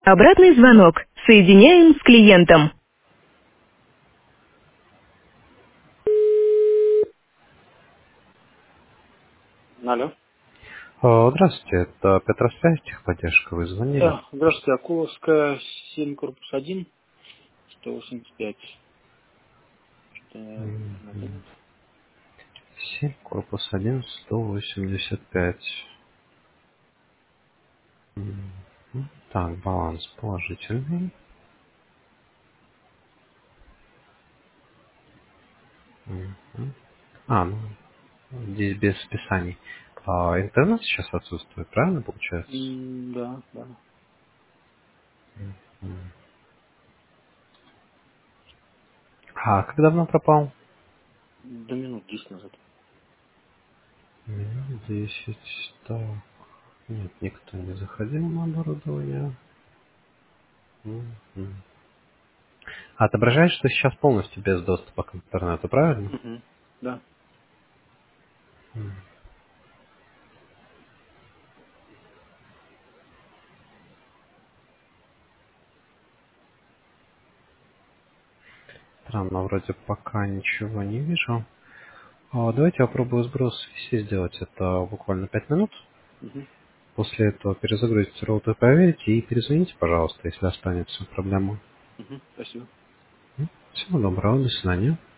Обратный звонок. Соединяем с клиентом. Алло. Здравствуйте, это Петросвязь, техподдержка, вы звонили? Да, здравствуйте, Акуловская, 7, корпус 1, 185. Что надо? 7, корпус 1, 185. Так, баланс положительный. Мгм. Ну, здесь без списаний. Интернет сейчас отсутствует, правильно получается? Да, да. А как давно пропал? До минут 10 назад. Минут 10. Так, нет, никто не заходил на оборудование. Мгм. Отображает, что сейчас полностью без доступа к интернету, правильно? Угу. Да. Странно, вроде пока ничего не вижу. Давайте я попробую сброс связи сделать. Это буквально 5 минут. Угу. После этого перезагрузите роутер, проверите и перезвоните, пожалуйста, если останется проблема. Угу. Спасибо. Всего доброго, до свидания.